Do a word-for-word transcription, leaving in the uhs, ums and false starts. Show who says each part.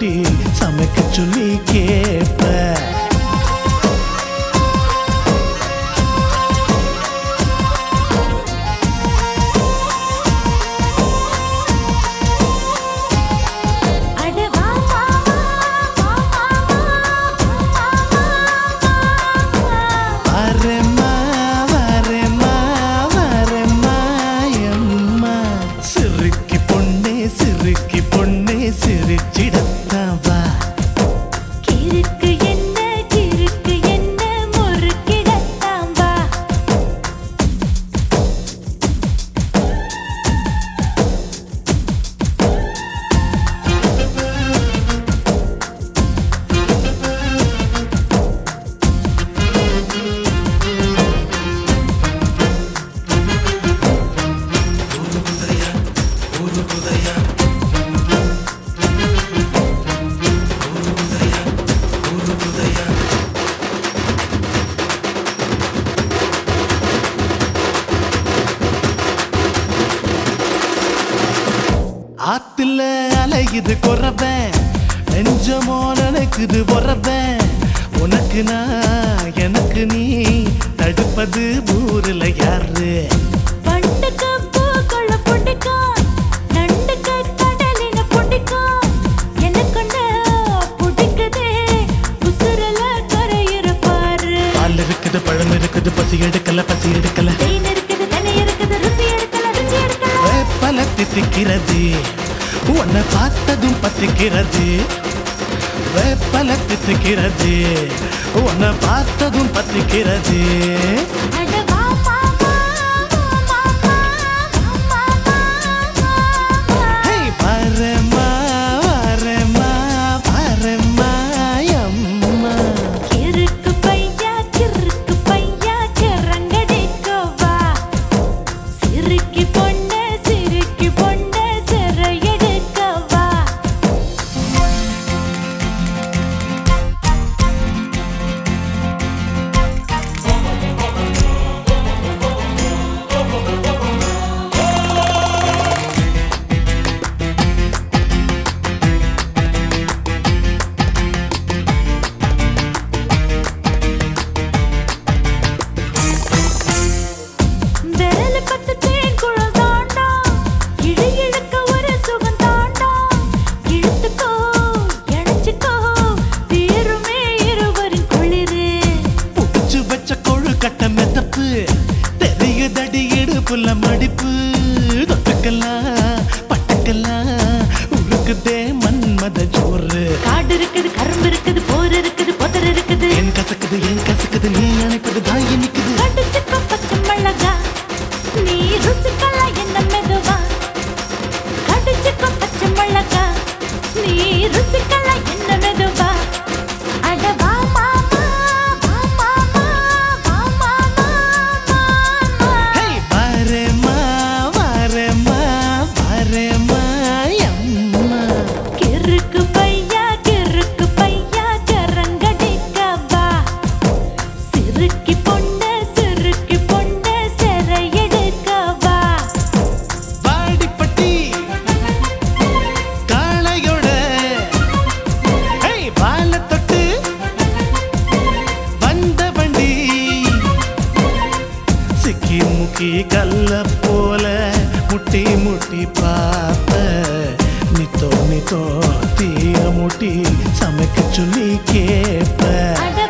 Speaker 1: முட்டி சமைக்க சொல்லி கேப்ப. ஆத்துல அலையுது கொறப்பேன் நெஞ்சமோ நினைக்குது பொறப்பேன். உனக்கு நான் எனக்கு நீ தடுப்பது ஊருல யாரு?
Speaker 2: பண்டுக்கு பூக்கள பிடிக்கும் நண்டுக்கு கடலின பிடிக்கும் எனக்கு பிடிக்குதே உசுரல கரையிற பாரு.
Speaker 1: பால் இருக்குது பழம் இருக்குது பசி எடுக்கல பசி எடுக்கல
Speaker 2: தேன் இருக்குது தண்ணி இருக்குது ருசி எடுக்கல ருசி எடுக்கல.
Speaker 1: வேப்பல தித்திக்கிறது உன்னை பார்த்ததும் பத்திக்கிறது. வேப்பல தித்திக்கிறது உன்னை பார்த்ததும் பத்திக்கிறது. பரமா வரமா பரமா அம்மா
Speaker 2: கிறுக்கு பையா கிறுக்கு பையா கிறங்கடிக்கவா சிறுக்கி பொண்ணு சிறுக்கி பொண்ணு சிறையெடுக்கவா. விரல் பத்து தேன் குழல் தாண்டா இழு இழுக்க ஒரு சுகம் தாண்டா. இழுத்துக்கோ இணைச்சுக்கோ தீருமே இருவரின் குளிரு.
Speaker 1: புடிச்சு வச்ச கொழு கட்ட மெத்தப்பு தெரியதடி இடுப்புல மடிப்பு. தொட்டுக்கலாம் பட்டுக்கலாம் உருக்குதே மன்மத ஜோறு.
Speaker 2: காடு இருக்குது கரும்பு இருக்குது போர் இருக்குது புதர் இருக்குது.
Speaker 1: என் கசக்குது என் கசக்குது நீ அணைப்பது தான் இனிக்குது.
Speaker 2: கடிச்சுக்கோ பச்சை மிளகா நீ ருசிக்கலாம் என்ன மெதுவா. கடிச்சுக்கோ பச்சை மிளகா நீ ருசிக்கலாம் என்ன மெதுவா. அட வா மாமா வா மாமா வா மாமா மாமா.
Speaker 1: ஹே வரமா வரமா வரமா அம்மா
Speaker 2: கிறுக்கு பையா கிறுக்கு பையா கிறங்கடிக்கவா சிறுக்கி பொண்ணு சிறுக்கி பொண்ணு சிறையெடுக்கவா.
Speaker 1: வாடிப்பட்டி காளையோட ஹே பால தொட்டு வந்த வண்டி சிக்கி முக்கி கல்ல போல முட்டி முட்டி பார்த்த நித்தோ நித்தோ தீய முட்டி சமைக்க சொல்லி கேப்ப.
Speaker 2: அட